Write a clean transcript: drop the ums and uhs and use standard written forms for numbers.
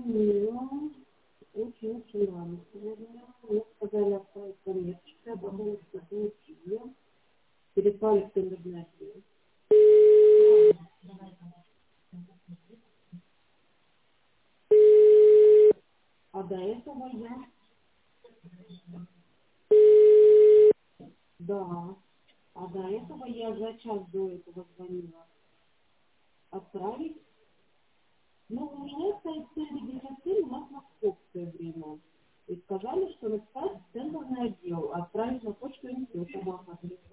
звонила. Очень рано сегодня. Мне сказали отправить пометочку, я думала, что получили. Переслали в тендерный отдел. А до этого я... Да. А до этого я за час до этого звонила. Отправить. Ну, у меня стоит цель регистрации у нас московское время. И сказали, что написать в тендерный отдел, отправить на почту и все,